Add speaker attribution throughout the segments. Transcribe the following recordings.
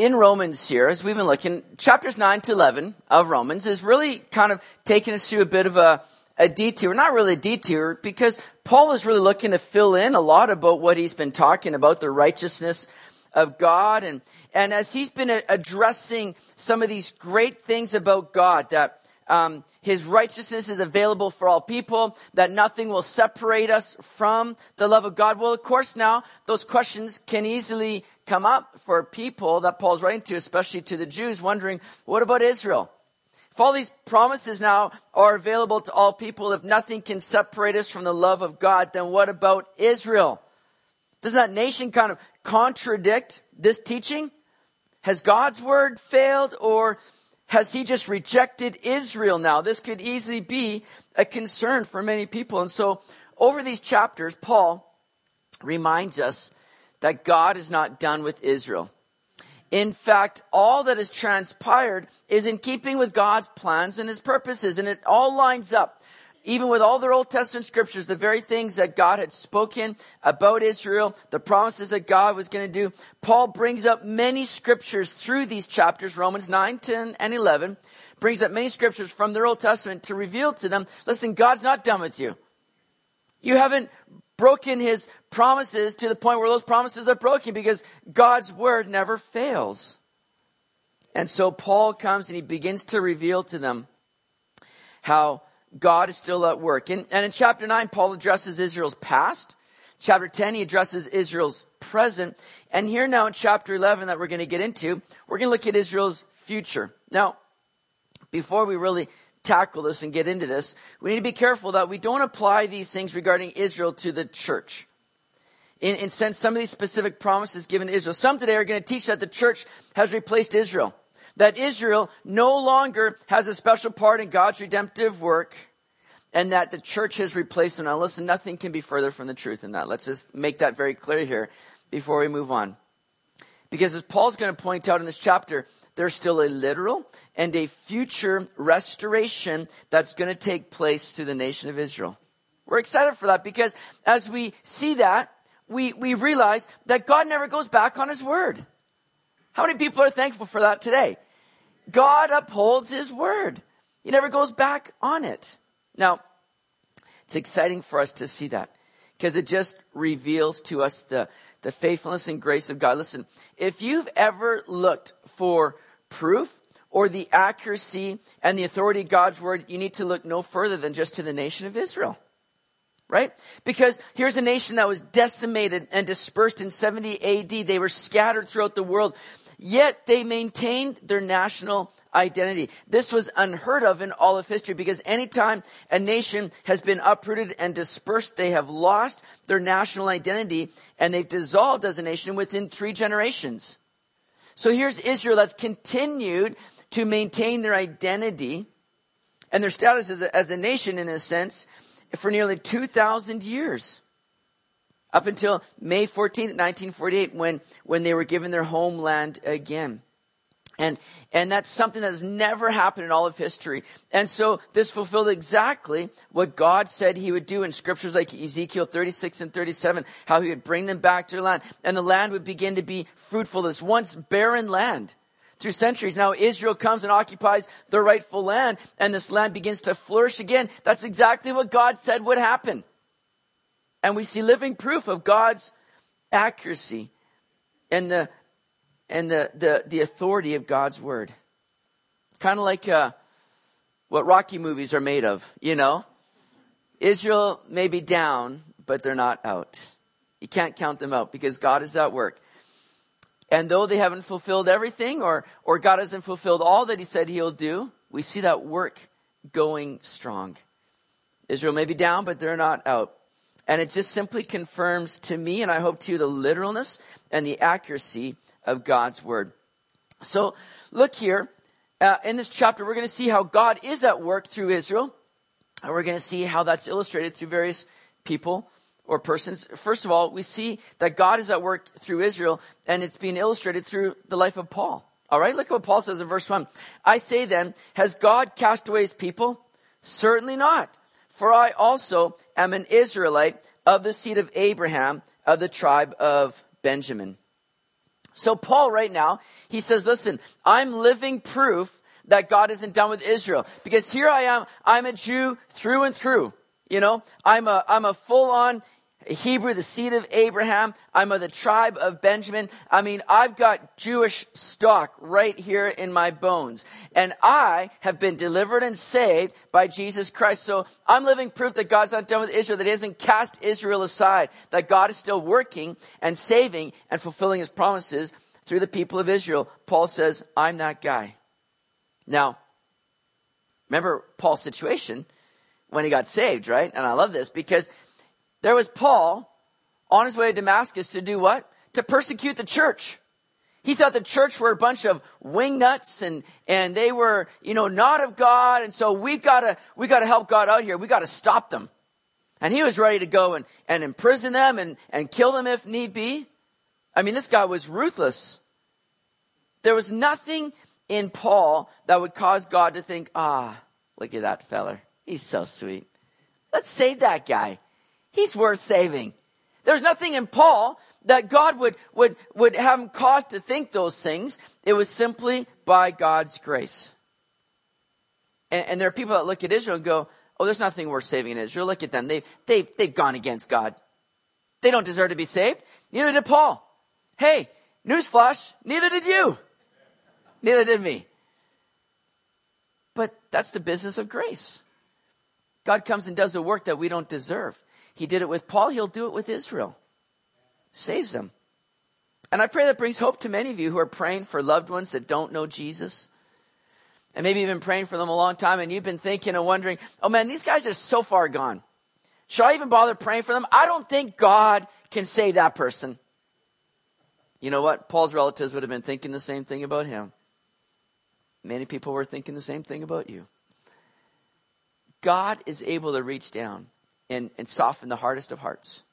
Speaker 1: in Romans here, as we've been looking, chapters 9 to 11 of Romans is really kind of taking us through a bit of a detour. Not really a detour, because Paul is really looking to fill in a lot about what he's been talking about, the righteousness of God. And as he's been addressing some of these great things about God, that his righteousness is available for all people, that nothing will separate us from the love of God. Well, of course, now those questions can easily come up for people that Paul's writing to, especially to the Jews, wondering, what about Israel? If all these promises now are available to all people, if nothing can separate us from the love of God, then what about Israel? Doesn't that nation kind of contradict this teaching? Has God's word failed, or has he just rejected Israel now? This could easily be a concern for many people. And so over these chapters, Paul reminds us that God is not done with Israel. In fact, all that has transpired is in keeping with God's plans and his purposes. And it all lines up. Even with all their Old Testament scriptures, the very things that God had spoken about Israel, the promises that God was going to do, Paul brings up many scriptures through these chapters, Romans 9, 10, and 11, brings up many scriptures from their Old Testament to reveal to them, listen, God's not done with you. You haven't broken his promises to the point where those promises are broken, because God's word never fails. And so Paul comes and he begins to reveal to them how God is still at work. And in chapter 9, Paul addresses Israel's past. Chapter 10, he addresses Israel's present. And here now in chapter 11 that we're going to get into, we're going to look at Israel's future. Now, before we really tackle this and get into this, we need to be careful that we don't apply these things regarding Israel to the church. In sense, some of these specific promises given to Israel. Some today are going to teach that the church has replaced Israel. That Israel no longer has a special part in God's redemptive work, and that the church has replaced them. Now listen, nothing can be further from the truth than that. Let's just make that very clear here before we move on. Because as Paul's going to point out in this chapter, there's still a literal and a future restoration that's going to take place to the nation of Israel. We're excited for that, because as we see that, we realize that God never goes back on his word. How many people are thankful for that today? God upholds his word. He never goes back on it. Now, it's exciting for us to see that, because it just reveals to us the faithfulness and grace of God. Listen, if you've ever looked for proof or the accuracy and the authority of God's word, you need to look no further than just to the nation of Israel. Right? Because here's a nation that was decimated and dispersed in 70 AD. They were scattered throughout the world. Yet they maintained their national identity. This was unheard of in all of history, because anytime a nation has been uprooted and dispersed, they have lost their national identity, and they've dissolved as a nation within 3 generations. So here's Israel that's continued to maintain their identity and their status as a nation, in a sense, for nearly 2,000 years. Up until May 14th, 1948, when they were given their homeland again. And that's something that has never happened in all of history. And so this fulfilled exactly what God said he would do in scriptures like Ezekiel 36 and 37, how he would bring them back to their land. And the land would begin to be fruitful, this once barren land. Through centuries, now Israel comes and occupies their rightful land, and this land begins to flourish again. That's exactly what God said would happen. And we see living proof of God's accuracy and the authority of God's word. It's kind of like what Rocky movies are made of, you know. Israel may be down, but they're not out. You can't count them out, because God is at work. And though they haven't fulfilled everything, or God hasn't fulfilled all that he said he'll do, we see that work going strong. Israel may be down, but they're not out. And it just simply confirms to me, and I hope to you, the literalness and the accuracy of God's word. So look here, in this chapter, we're going to see how God is at work through Israel. And we're going to see how that's illustrated through various people or persons. First of all, we see that God is at work through Israel, and it's being illustrated through the life of Paul. All right, look at what Paul says in verse 1. I say then, has God cast away his people? Certainly not. For I also am an Israelite of the seed of Abraham, of the tribe of Benjamin. So Paul right now, he says, listen, I'm living proof that God isn't done with Israel. Because here I am, I'm a Jew through and through. You know, I'm a full-on Hebrew, the seed of Abraham. I'm of the tribe of Benjamin. I mean, I've got Jewish stock right here in my bones. And I have been delivered and saved by Jesus Christ. So I'm living proof that God's not done with Israel, that he hasn't cast Israel aside, that God is still working and saving and fulfilling his promises through the people of Israel. Paul says, I'm that guy. Now, remember Paul's situation when he got saved, right? And I love this because there was Paul on his way to Damascus to do what? To persecute the church. He thought the church were a bunch of wingnuts and they were, not of God. And so we gotta help God out here. We gotta stop them. And he was ready to go and imprison them and kill them if need be. I mean, this guy was ruthless. There was nothing in Paul that would cause God to think, look at that feller. He's so sweet. Let's save that guy. He's worth saving. There's nothing in Paul that God would have him cause to think those things. It was simply by God's grace. And there are people that look at Israel and go, oh, there's nothing worth saving in Israel. Look at them. They've gone against God. They don't deserve to be saved. Neither did Paul. Hey, newsflash, neither did you. Neither did me. But that's the business of grace. God comes and does a work that we don't deserve. He did it with Paul. He'll do it with Israel. Saves them. And I pray that brings hope to many of you who are praying for loved ones that don't know Jesus. And maybe you've been praying for them a long time and you've been thinking and wondering, oh man, these guys are so far gone. Should I even bother praying for them? I don't think God can save that person. You know what? Paul's relatives would have been thinking the same thing about him. Many people were thinking the same thing about you. God is able to reach down and soften the hardest of hearts.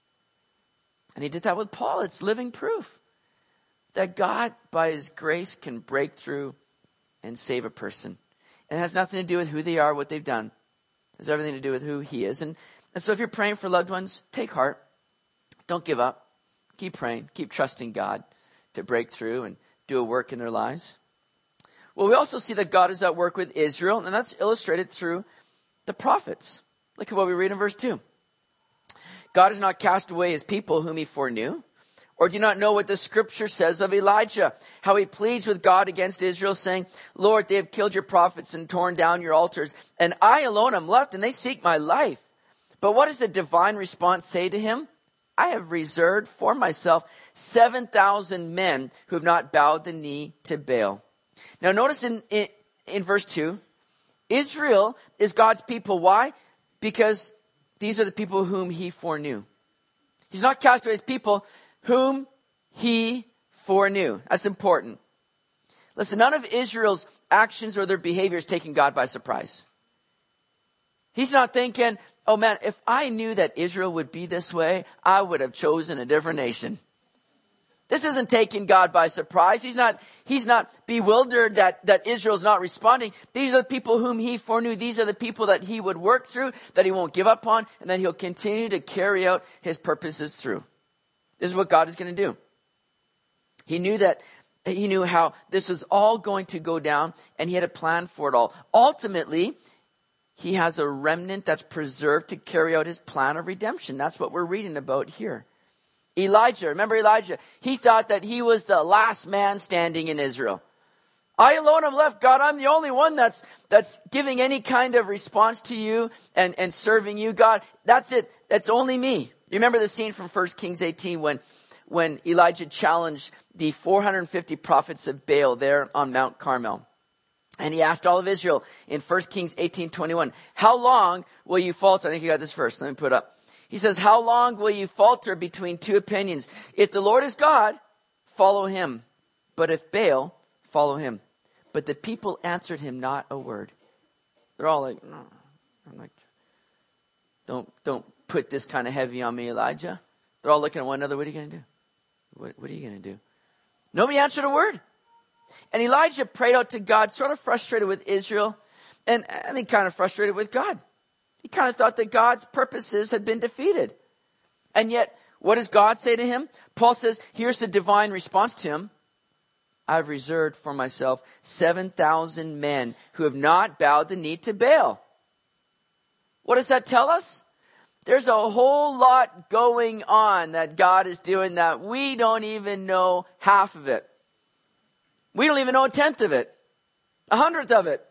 Speaker 1: And he did that with Paul. It's living proof that God, by his grace, can break through and save a person. And it has nothing to do with who they are, what they've done. It has everything to do with who he is. And so if you're praying for loved ones, take heart. Don't give up. Keep praying. Keep trusting God to break through and do a work in their lives. Well, we also see that God is at work with Israel, and that's illustrated through the prophets. Look at what we read in verse 2. God has not cast away his people whom he foreknew. Or do you not know what the scripture says of Elijah? How he pleads with God against Israel, saying, Lord, they have killed your prophets and torn down your altars, and I alone am left, and they seek my life. But what does the divine response say to him? I have reserved for myself 7,000 men who have not bowed the knee to Baal. Now notice in verse 2, Israel is God's people. Why? Because these are the people whom he foreknew. He's not cast away his people whom he foreknew. That's important. Listen, none of Israel's actions or their behavior is taking God by surprise. He's not thinking, oh man, if I knew that Israel would be this way, I would have chosen a different nation. This isn't taking God by surprise. He's not bewildered that Israel's not responding. These are the people whom he foreknew. These are the people that he would work through, that he won't give up on, and that he'll continue to carry out his purposes through. This is what God is going to do. He knew how this was all going to go down, and he had a plan for it all. Ultimately, he has a remnant that's preserved to carry out his plan of redemption. That's what we're reading about here. Elijah, remember Elijah? He thought that he was the last man standing in Israel. I alone am left, God. I'm the only one that's giving any kind of response to you and serving you, God. That's it. That's only me. You remember the scene from 1 Kings 18 when Elijah challenged the 450 prophets of Baal there on Mount Carmel. And he asked all of Israel in 1 Kings 18:21, how long will you falter? I think you got this verse. Let me put it up. He says, how long will you falter between two opinions? If the Lord is God, follow him. But if Baal, follow him. But the people answered him not a word. They're all like, no. I'm like, don't put this kind of heavy on me, Elijah. They're all looking at one another. What are you going to do? What are you going to do? Nobody answered a word. And Elijah prayed out to God, sort of frustrated with Israel, and I think kind of frustrated with God. He kind of thought that God's purposes had been defeated. And yet, What does God say to him? Paul says, here's the divine response to him. I've reserved for myself 7,000 men who have not bowed the knee to Baal. What does that tell us? There's a whole lot going on that God is doing that we don't even know half of it. We don't even know a tenth of it, 100th of it.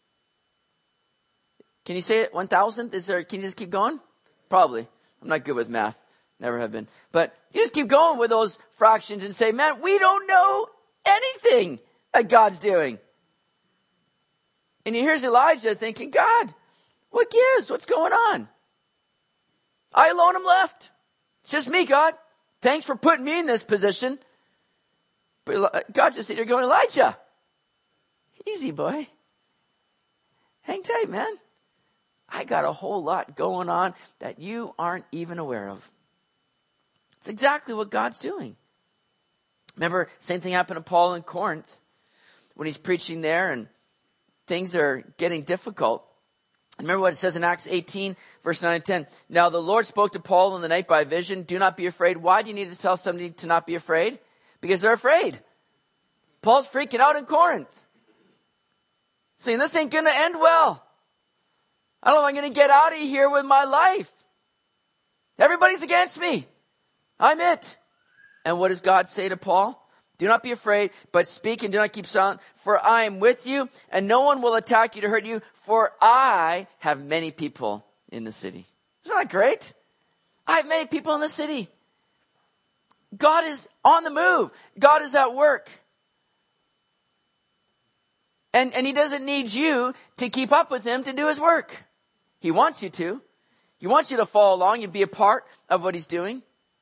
Speaker 1: Can you say it? 1,000? Can you just keep going? Probably. I'm not good with math. Never have been. But you just keep going with those fractions and say, man, we don't know anything that God's doing. And here's Elijah thinking, God, what gives? What's going on? I alone am left. It's just me, God. Thanks for putting me in this position. But God just said, you're going, Elijah. Easy, boy. Hang tight, man. I got a whole lot going on that you aren't even aware of. It's exactly what God's doing. Remember, same thing happened to Paul in Corinth when he's preaching there and things are getting difficult. Remember what it says in Acts 18, verse 9 and 10. Now the Lord spoke to Paul in the night by vision. Do not be afraid. Why do you need to tell somebody to not be afraid? Because they're afraid. Paul's freaking out in Corinth. Saying, this ain't going to end well. I don't know if I'm going to get out of here with my life. Everybody's against me. I'm it. And what does God say to Paul? Do not be afraid, but speak and do not keep silent, for I am with you, and no one will attack you to hurt you, for I have many people in the city. Isn't that great? I have many people in the city. God is on the move. God is at work. And he doesn't need you to keep up with him to do his work. He wants you to. He wants you to follow along and be a part of what he's doing.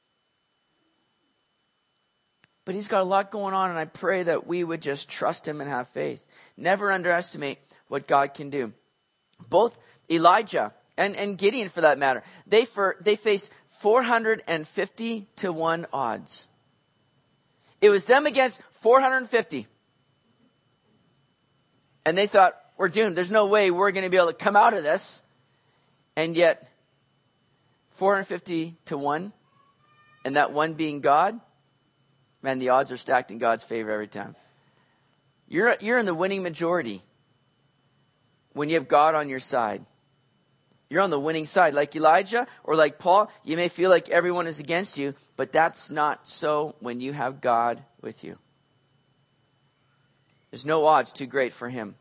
Speaker 1: But he's got a lot going on, and I pray that we would just trust him and have faith. Never underestimate what God can do. Both Elijah and Gideon, for that matter, they faced 450 to 1 odds. It was them against 450. And they thought, we're doomed. There's no way we're going to be able to come out of this. And yet, 450 to 1, and that one being God, man, the odds are stacked in God's favor every time. You're in the winning majority when you have God on your side. You're on the winning side. Like Elijah or like Paul, you may feel like everyone is against you, but that's not so when you have God with you. There's no odds too great for him.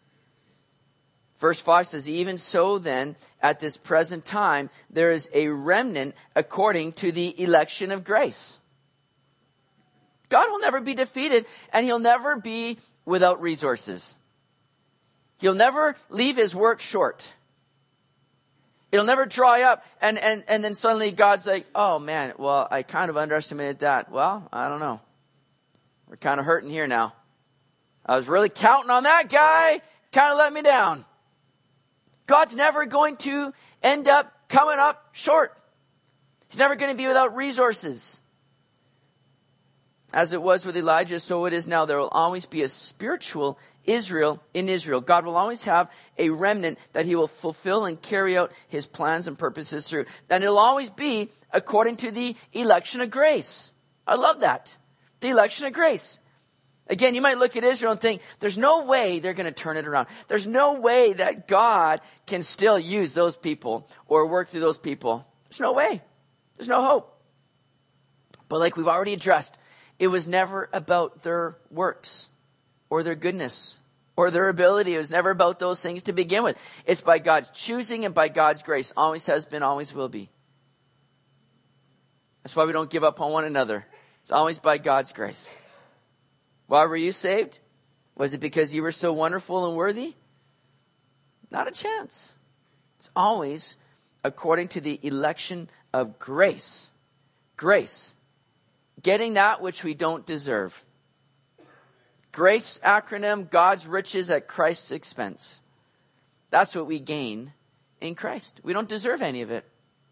Speaker 1: Verse 5 says, even so then, at this present time, there is a remnant according to the election of grace. God will never be defeated, and he'll never be without resources. He'll never leave his work short. It'll never dry up, and then suddenly God's like, oh man, well, I kind of underestimated that. Well, I don't know. We're kind of hurting here now. I was really counting on that guy, kind of let me down. God's never going to end up coming up short. He's never going to be without resources. As it was with Elijah, so it is now. There will always be a spiritual Israel in Israel. God will always have a remnant that he will fulfill and carry out his plans and purposes through. And it'll always be according to the election of grace. I love that. The election of grace. Again, you might look at Israel and think, there's no way they're going to turn it around. There's no way that God can still use those people or work through those people. There's no way. There's no hope. But like we've already addressed, it was never about their works or their goodness or their ability. It was never about those things to begin with. It's by God's choosing and by God's grace. Always has been, always will be. That's why we don't give up on one another. It's always by God's grace. Why were you saved? Was it because you were so wonderful and worthy? Not a chance. It's always according to the election of grace. Grace. Getting that which we don't deserve. Grace acronym, God's riches at Christ's expense. That's what we gain in Christ. We don't deserve any of it.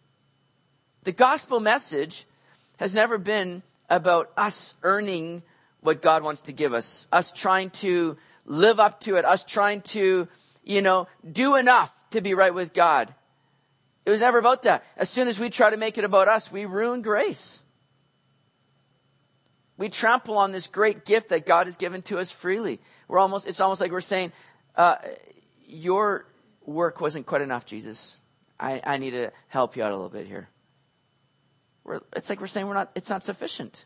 Speaker 1: The gospel message has never been about us earning what God wants to give us. Us trying to live up to it. Us trying to, do enough to be right with God. It was never about that. As soon as we try to make it about us, we ruin grace. We trample on this great gift that God has given to us freely. It's almost like we're saying, your work wasn't quite enough, Jesus. I need to help you out a little bit here. It's like we're saying it's not sufficient.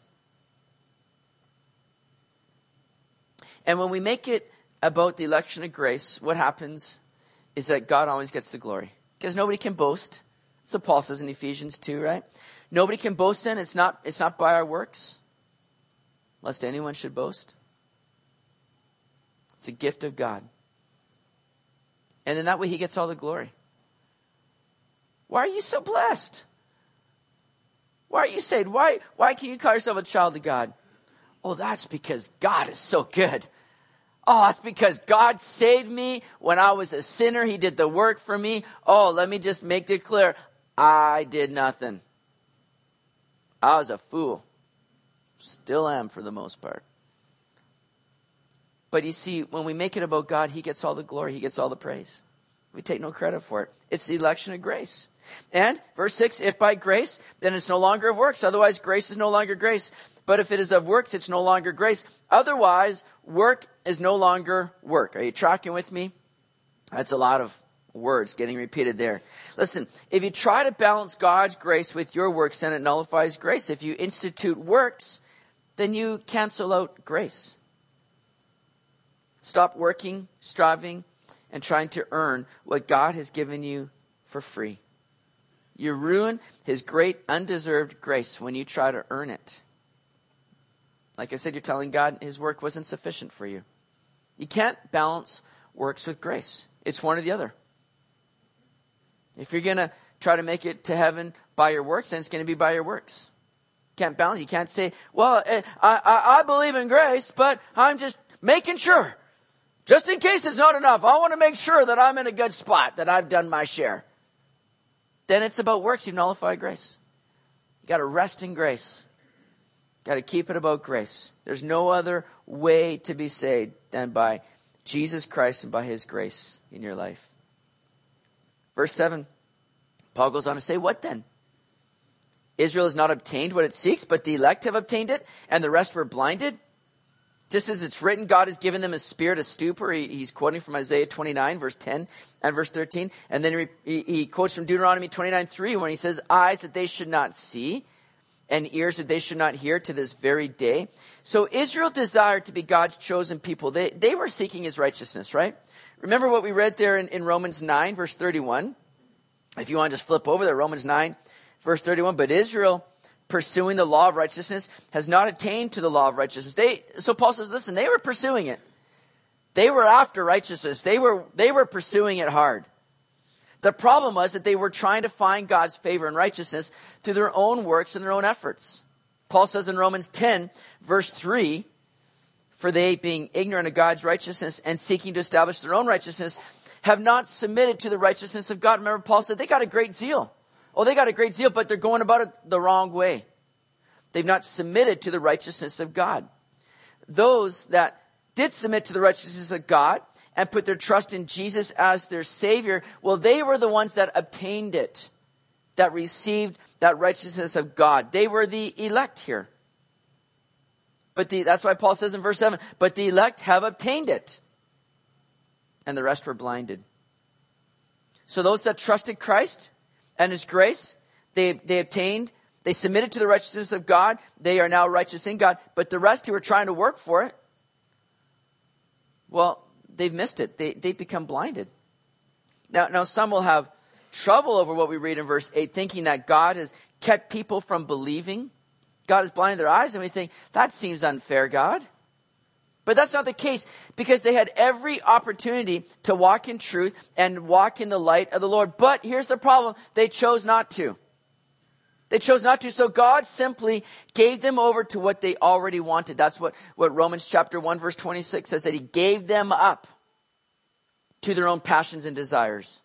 Speaker 1: And when we make it about the election of grace, what happens is that God always gets the glory. Because nobody can boast. That's what Paul says in Ephesians 2, right? Nobody can boast in. It's not by our works, lest anyone should boast. It's a gift of God. And in that way, he gets all the glory. Why are you so blessed? Why are you saved? Why can you call yourself a child of God? Oh, that's because God is so good. Oh, that's because God saved me when I was a sinner. He did the work for me. Oh, let me just make it clear. I did nothing. I was a fool. Still am for the most part. But you see, when we make it about God, he gets all the glory. He gets all the praise. We take no credit for it. It's the election of grace. And verse 6, if by grace, then it's no longer of works. Otherwise, grace is no longer grace. But if it is of works, it's no longer grace. Otherwise, work is no longer work. Are you tracking with me? That's a lot of words getting repeated there. Listen, if you try to balance God's grace with your works, then it nullifies grace. If you institute works, then you cancel out grace. Stop working, striving, and trying to earn what God has given you for free. You ruin his great undeserved grace when you try to earn it. Like I said, you're telling God his work wasn't sufficient for you. You can't balance works with grace. It's one or the other. If you're going to try to make it to heaven by your works, then it's going to be by your works. You can't balance. You can't say, well, I believe in grace, but I'm just making sure. Just in case it's not enough, I want to make sure that I'm in a good spot, that I've done my share. Then it's about works. You nullify grace. You got to rest in grace. Got to keep it about grace. There's no other way to be saved than by Jesus Christ and by his grace in your life. Verse 7, Paul goes on to say, what then? Israel has not obtained what it seeks, but the elect have obtained it, and the rest were blinded. Just as it's written, God has given them a spirit of stupor. He's quoting from Isaiah 29, verse 10 and verse 13. And then he quotes from Deuteronomy 29:3 when he says, eyes that they should not see and ears that they should not hear to this very day. So Israel desired to be God's chosen people. They were seeking his righteousness, right? Remember what we read there in Romans 9, verse 31? If you want to just flip over there, Romans 9, verse 31. But Israel, pursuing the law of righteousness, has not attained to the law of righteousness. So Paul says, listen, they were pursuing it. They were after righteousness. They were pursuing it hard. The problem was that they were trying to find God's favor and righteousness through their own works and their own efforts. Paul says in Romans 10, verse 3, for they, being ignorant of God's righteousness and seeking to establish their own righteousness, have not submitted to the righteousness of God. Remember, Paul said they got a great zeal. Oh, they got a great zeal, but they're going about it the wrong way. They've not submitted to the righteousness of God. Those that did submit to the righteousness of God and put their trust in Jesus as their Savior, well, they were the ones that obtained it, that received that righteousness of God. They were the elect here. But that's why Paul says in verse 7, but the elect have obtained it, and the rest were blinded. So those that trusted Christ and his grace, they obtained, they submitted to the righteousness of God. They are now righteous in God. But the rest who are trying to work for it, well, they've missed it. They've become blinded. Now some will have trouble over what we read in verse 8, thinking that God has kept people from believing. God has blinded their eyes, and we think, that seems unfair, God. But that's not the case, because they had every opportunity to walk in truth and walk in the light of the Lord. But here's the problem. They chose not to. They chose not to. So God simply gave them over to what they already wanted. That's what Romans chapter 1 verse 26 says, that he gave them up to their own passions and desires.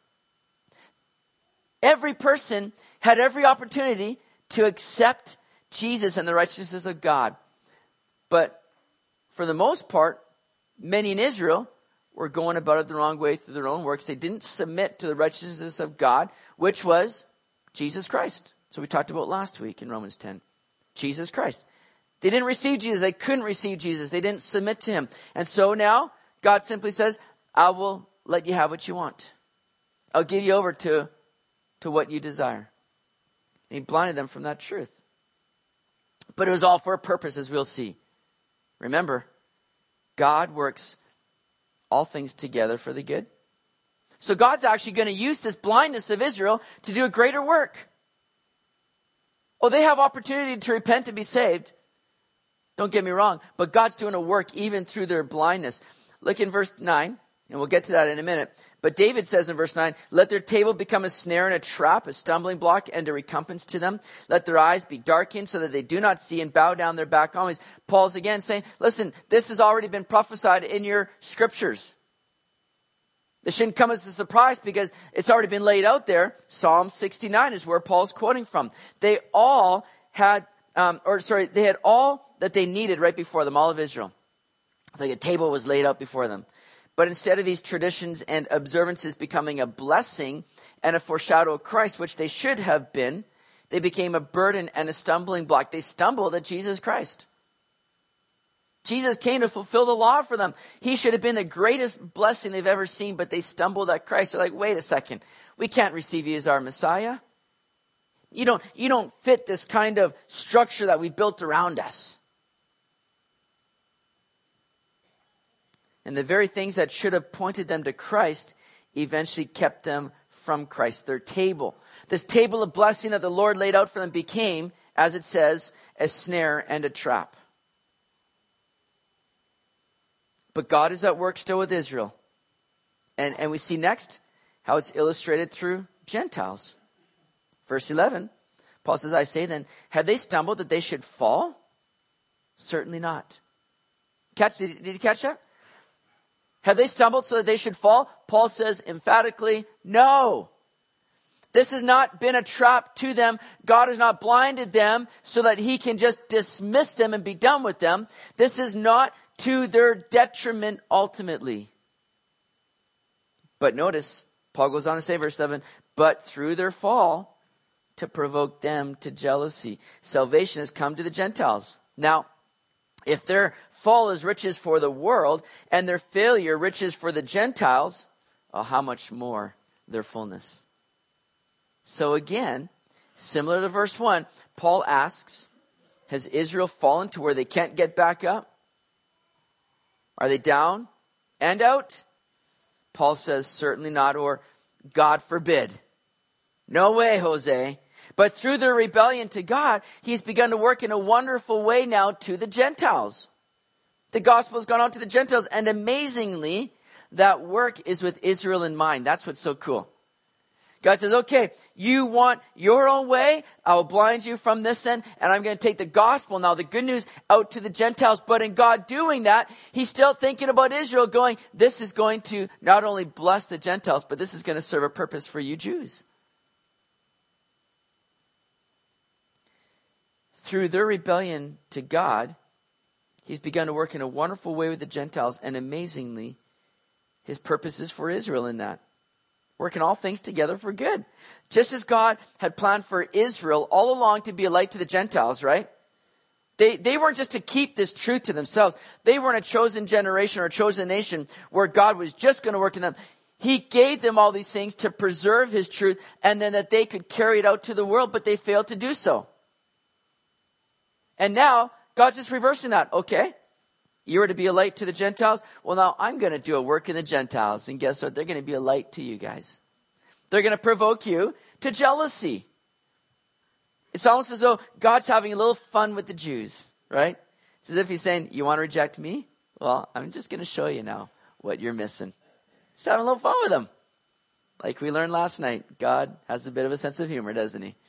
Speaker 1: Every person had every opportunity to accept Jesus and the righteousness of God. But for the most part, many in Israel were going about it the wrong way through their own works. They didn't submit to the righteousness of God, which was Jesus Christ. So we talked about last week in Romans 10. Jesus Christ. They didn't receive Jesus. They couldn't receive Jesus. They didn't submit to him. And so now God simply says, I will let you have what you want. I'll give you over to what you desire. And he blinded them from that truth. But it was all for a purpose, as we'll see. Remember, God works all things together for the good. So God's actually going to use this blindness of Israel to do a greater work. Oh, they have opportunity to repent and be saved. Don't get me wrong. But God's doing a work even through their blindness. Look in verse 9, and we'll get to that in a minute. But David says in verse 9, let their table become a snare and a trap, a stumbling block and a recompense to them. Let their eyes be darkened so that they do not see and bow down their back always. Paul's again saying, listen, this has already been prophesied in your scriptures. This shouldn't come as a surprise because it's already been laid out there. Psalm 69 is where Paul's quoting from. They had all that they needed right before them, all of Israel. Like a table was laid out before them. But instead of these traditions and observances becoming a blessing and a foreshadow of Christ, which they should have been, they became a burden and a stumbling block. They stumbled at Jesus Christ. Jesus came to fulfill the law for them. He should have been the greatest blessing they've ever seen, but they stumbled at Christ. They're like, wait a second. We can't receive you as our Messiah. You don't fit this kind of structure that we built around us. And the very things that should have pointed them to Christ eventually kept them from Christ. Their table. This table of blessing that the Lord laid out for them became, as it says, a snare and a trap. But God is at work still with Israel. And we see next how it's illustrated through Gentiles. Verse 11, Paul says, I say then, have they stumbled that they should fall? Certainly not. Did you catch that? Have they stumbled so that they should fall? Paul says emphatically, no. This has not been a trap to them. God has not blinded them so that he can just dismiss them and be done with them. This is not to their detriment ultimately. But notice, Paul goes on to say, verse 7, but through their fall, to provoke them to jealousy. Salvation has come to the Gentiles. Now, if their fall is riches for the world and their failure riches for the Gentiles, how much more their fullness. So again, similar to verse 1, Paul asks, has Israel fallen to where they can't get back up? Are they down and out? Paul says, certainly not, or God forbid. No way, Jose. But through their rebellion to God, he's begun to work in a wonderful way now to the Gentiles. The gospel has gone out to the Gentiles, and amazingly, that work is with Israel in mind. That's what's so cool. God says, okay, you want your own way? I will blind you from this end, and I'm going to take the gospel now, the good news, out to the Gentiles. But in God doing that, he's still thinking about Israel, going, this is going to not only bless the Gentiles, but this is going to serve a purpose for you Jews. Through their rebellion to God, he's begun to work in a wonderful way with the Gentiles, and amazingly, his purpose is for Israel in that. Working all things together for good. Just as God had planned for Israel all along to be a light to the Gentiles, right? They weren't just to keep this truth to themselves. They weren't a chosen generation or a chosen nation where God was just going to work in them. He gave them all these things to preserve his truth and then that they could carry it out to the world, but they failed to do so. And now, God's just reversing that. Okay, you were to be a light to the Gentiles. Well, now I'm going to do a work in the Gentiles. And guess what? They're going to be a light to you guys. They're going to provoke you to jealousy. It's almost as though God's having a little fun with the Jews, right? It's as if he's saying, you want to reject me? Well, I'm just going to show you now what you're missing. Just having a little fun with them. Like we learned last night, God has a bit of a sense of humor, doesn't he?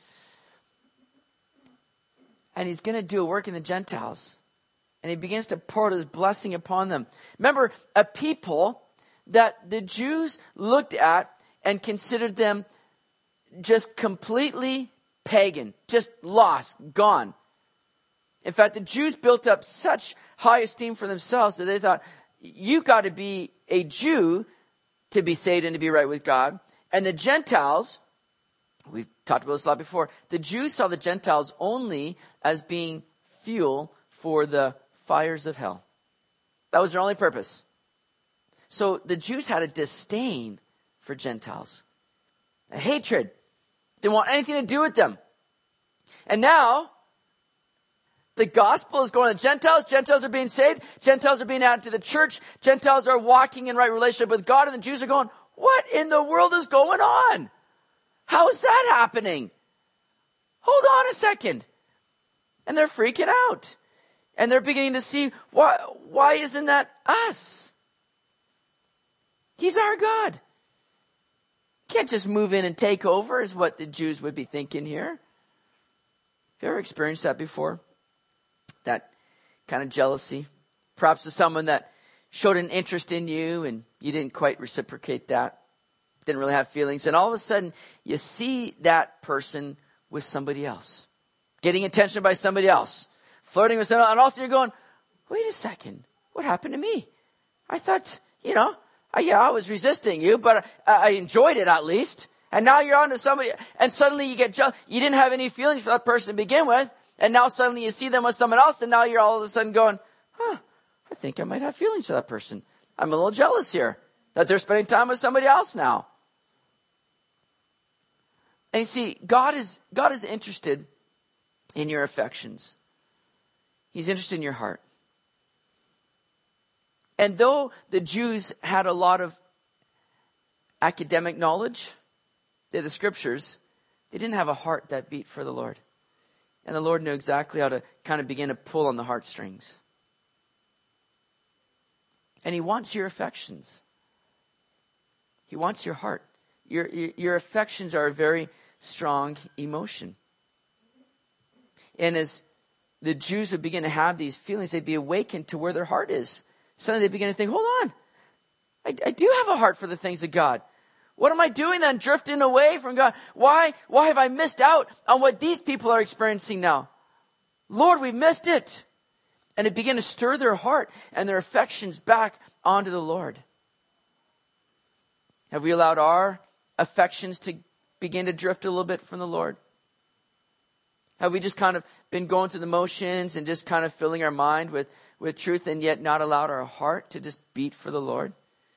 Speaker 1: And he's going to do a work in the Gentiles. And he begins to pour out his blessing upon them. Remember, a people that the Jews looked at and considered them just completely pagan, just lost, gone. In fact, the Jews built up such high esteem for themselves that they thought, you got to be a Jew to be saved and to be right with God. And the Gentiles, we've talked about this a lot before, the Jews saw the Gentiles only as being fuel for the fires of hell. That was their only purpose. So the Jews had a disdain for Gentiles, a hatred. They didn't want anything to do with them. And now, the gospel is going to Gentiles. Gentiles are being saved. Gentiles are being added to the church. Gentiles are walking in right relationship with God. And the Jews are going, what in the world is going on? How is that happening? Hold on a second. And they're freaking out. And they're beginning to see, why isn't that us? He's our God. Can't just move in and take over is what the Jews would be thinking here. Have you ever experienced that before? That kind of jealousy. Perhaps with someone that showed an interest in you and you didn't quite reciprocate that. Didn't really have feelings. And all of a sudden you see that person with somebody else. Getting attention by somebody else. Flirting with someone else. And also you're going, wait a second. What happened to me? I thought, I was resisting you, but I enjoyed it at least. And now you're on to somebody, and suddenly you get jealous. You didn't have any feelings for that person to begin with, and now suddenly you see them with someone else, and now you're all of a sudden going, I think I might have feelings for that person. I'm a little jealous here that they're spending time with somebody else now. And you see, God is interested in your affections. He's interested in your heart. And though the Jews had a lot of academic knowledge, they had the scriptures, they didn't have a heart that beat for the Lord. And the Lord knew exactly how to kind of begin to pull on the heartstrings. And He wants your affections. He wants your heart. Your affections are a very strong emotion. And as the Jews would begin to have these feelings, they'd be awakened to where their heart is. Suddenly they begin to think, hold on, I do have a heart for the things of God. What am I doing then, drifting away from God? Why have I missed out on what these people are experiencing now? Lord, we missed it. And it began to stir their heart and their affections back onto the Lord. Have we allowed our affections to begin to drift a little bit from the Lord? Have we just kind of been going through the motions and just kind of filling our mind with truth and yet not allowed our heart to just beat for the Lord?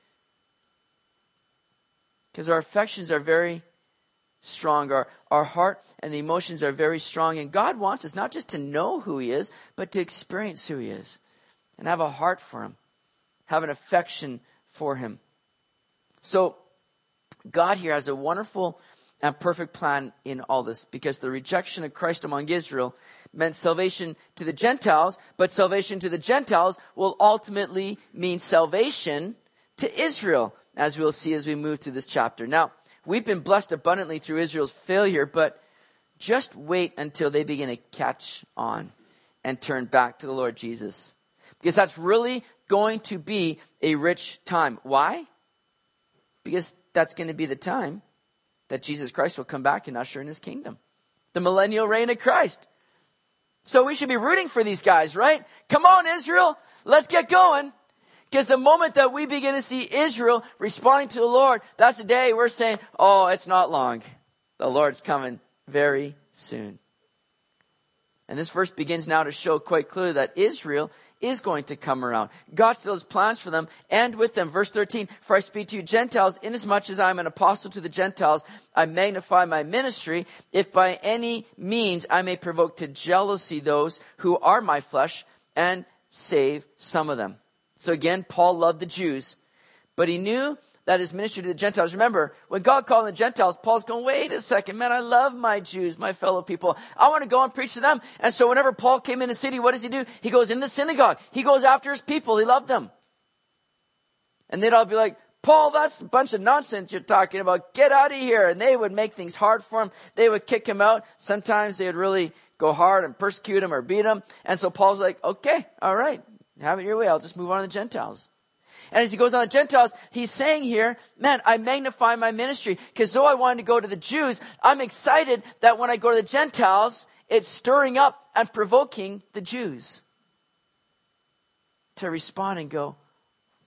Speaker 1: Because our affections are very strong. Our heart and the emotions are very strong. And God wants us not just to know who He is, but to experience who He is. And have a heart for Him. Have an affection for Him. So God here has a wonderful and perfect plan in all this, because the rejection of Christ among Israel meant salvation to the Gentiles, but salvation to the Gentiles will ultimately mean salvation to Israel, as we'll see as we move through this chapter. Now, we've been blessed abundantly through Israel's failure, but just wait until they begin to catch on and turn back to the Lord Jesus, because that's really going to be a rich time. Why? Because that's going to be the time that Jesus Christ will come back and usher in His kingdom. The millennial reign of Christ. So we should be rooting for these guys, right? Come on, Israel. Let's get going. Because the moment that we begin to see Israel responding to the Lord, that's the day we're saying, oh, it's not long. The Lord's coming very soon. And this verse begins now to show quite clearly that Israel is going to come around. God still has plans for them and with them. Verse 13, for I speak to you Gentiles, inasmuch as I am an apostle to the Gentiles, I magnify my ministry, if by any means I may provoke to jealousy those who are my flesh and save some of them. So again, Paul loved the Jews, but he knew that his ministry to the Gentiles. Remember, when God called the Gentiles, Paul's going, wait a second, man, I love my Jews, my fellow people. I want to go and preach to them. And so whenever Paul came in the city, what does he do? He goes in the synagogue. He goes after his people. He loved them. And they'd all be like, Paul, that's a bunch of nonsense you're talking about. Get out of here. And they would make things hard for him. They would kick him out. Sometimes they would really go hard and persecute him or beat him. And so Paul's like, okay, all right, have it your way. I'll just move on to the Gentiles. And as he goes on the Gentiles, he's saying here, man, I magnify my ministry. Because though I wanted to go to the Jews, I'm excited that when I go to the Gentiles, it's stirring up and provoking the Jews to respond and go,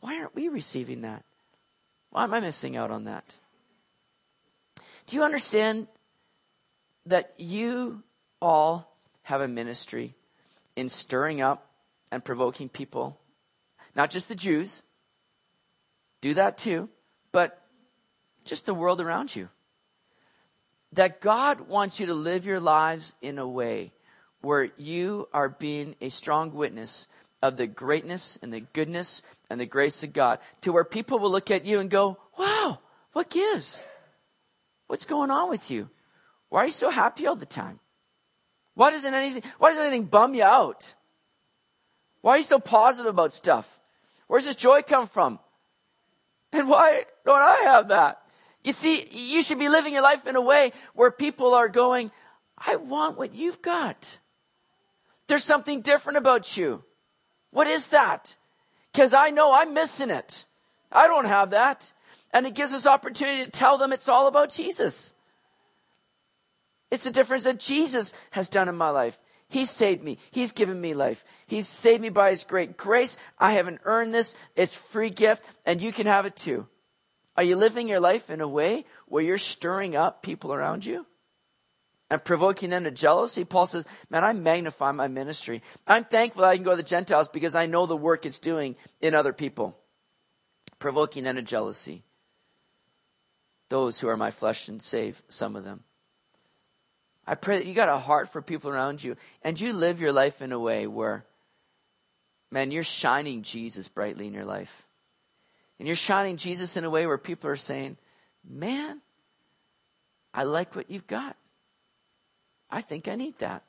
Speaker 1: why aren't we receiving that? Why am I missing out on that? Do you understand that you all have a ministry in stirring up and provoking people? Not just the Jews, do that too, but just the world around you. That God wants you to live your lives in a way where you are being a strong witness of the greatness and the goodness and the grace of God, to where people will look at you and go, wow, what gives? What's going on with you? Why are you so happy all the time? Why doesn't anything bum you out? Why are you so positive about stuff? Where's this joy come from? And why don't I have that? You see, you should be living your life in a way where people are going, I want what you've got. There's something different about you. What is that? Because I know I'm missing it. I don't have that. And it gives us opportunity to tell them it's all about Jesus. It's the difference that Jesus has done in my life. He's saved me. He's given me life. He's saved me by his great grace. I haven't earned this. It's a free gift, and you can have it too. Are you living your life in a way where you're stirring up people around you and provoking them to jealousy? Paul says, man, I magnify my ministry. I'm thankful that I can go to the Gentiles because I know the work it's doing in other people. Provoking them to jealousy. Those who are my flesh, and save some of them. I pray that you got a heart for people around you, and you live your life in a way where, man, you're shining Jesus brightly in your life. And you're shining Jesus in a way where people are saying, man, I like what you've got. I think I need that.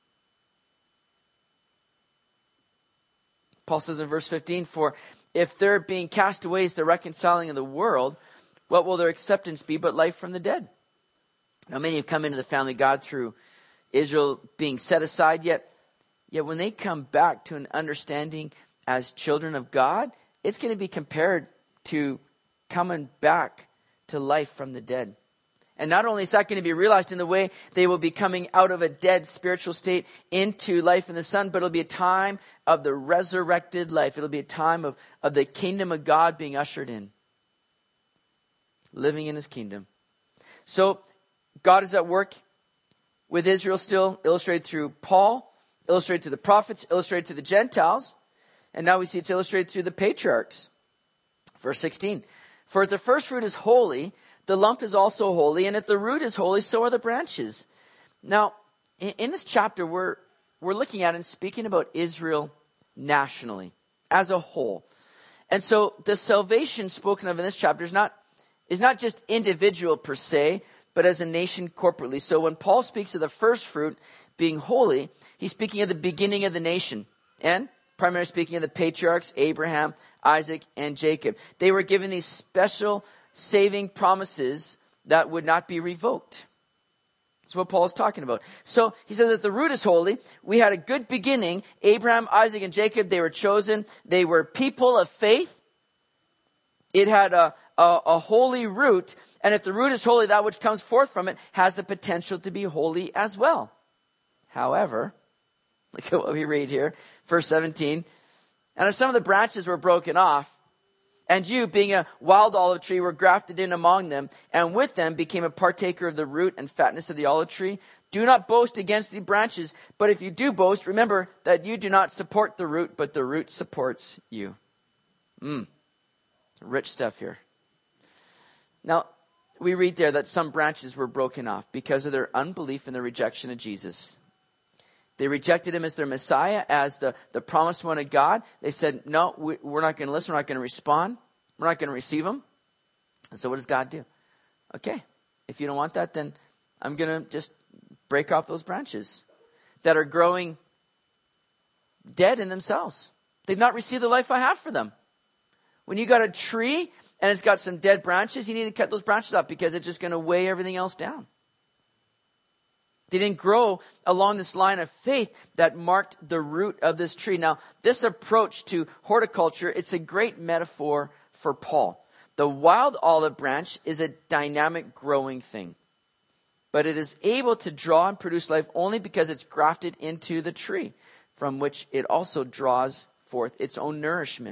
Speaker 1: Paul says in verse 15, for if they're being cast away is the reconciling of the world, what will their acceptance be but life from the dead? Now, many have come into the family of God through Israel being set aside, yet when they come back to an understanding as children of God, it's going to be compared to coming back to life from the dead. And not only is that going to be realized in the way they will be coming out of a dead spiritual state into life in the Son, but it'll be a time of the resurrected life. It'll be a time of the kingdom of God being ushered in. Living in his kingdom. So, God is at work with Israel still, illustrated through Paul, illustrated through the prophets, illustrated through the Gentiles. And now we see it's illustrated through the patriarchs. Verse 16. For if the first fruit is holy, the lump is also holy. And if the root is holy, so are the branches. Now, in this chapter, we're looking at and speaking about Israel nationally, as a whole. And so the salvation spoken of in this chapter is not just individual per se, but as a nation corporately. So when Paul speaks of the first fruit being holy, he's speaking of the beginning of the nation. And primarily speaking of the patriarchs, Abraham, Isaac, and Jacob. They were given these special saving promises that would not be revoked. That's what Paul is talking about. So he says that the root is holy. We had a good beginning. Abraham, Isaac, and Jacob, they were chosen. They were people of faith. It had a holy root. And if the root is holy, that which comes forth from it has the potential to be holy as well. However, look at what we read here. Verse 17. And if some of the branches were broken off, and you, being a wild olive tree, were grafted in among them, and with them became a partaker of the root and fatness of the olive tree, do not boast against the branches. But if you do boast, remember that you do not support the root, but the root supports you. Rich stuff here. Now, we read there that some branches were broken off because of their unbelief and their rejection of Jesus. They rejected him as their Messiah, as the promised one of God. They said, no, we're not going to listen. We're not going to respond. We're not going to receive him. And so what does God do? Okay, if you don't want that, then I'm going to just break off those branches that are growing dead in themselves. They've not received the life I have for them. When you got a tree and it's got some dead branches, you need to cut those branches off because it's just going to weigh everything else down. They didn't grow along this line of faith that marked the root of this tree. Now, this approach to horticulture, it's a great metaphor for Paul. The wild olive branch is a dynamic growing thing, but it is able to draw and produce life only because it's grafted into the tree, from which it also draws forth its own nourishment.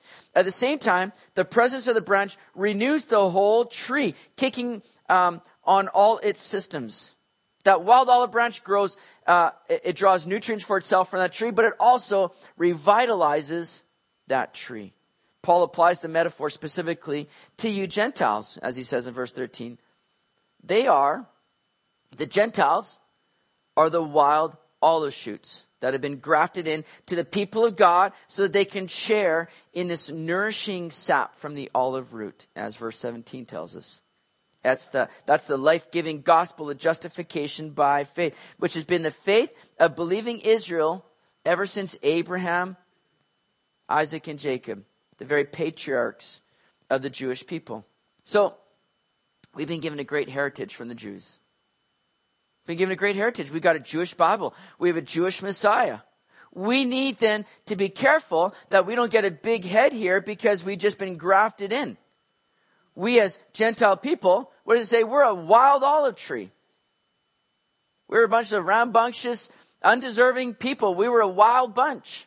Speaker 1: At the same time, the presence of the branch renews the whole tree, kicking on all its systems. That wild olive branch grows, it draws nutrients for itself from that tree, but it also revitalizes that tree. Paul applies the metaphor specifically to you Gentiles, as he says in verse 13. The Gentiles are the wild olive shoots that have been grafted in to the people of God so that they can share in this nourishing sap from the olive root, as verse 17 tells us. That's the life-giving gospel of justification by faith, which has been the faith of believing Israel ever since Abraham, Isaac, and Jacob, the very patriarchs of the Jewish people. So, we've been given a great heritage from the Jews. Been given a great heritage. We've got a Jewish Bible. We have a Jewish Messiah. We need then to be careful that we don't get a big head here because we've just been grafted in. We as Gentile people, what does it say? We're a wild olive tree. We're a bunch of rambunctious, undeserving people. We were a wild bunch.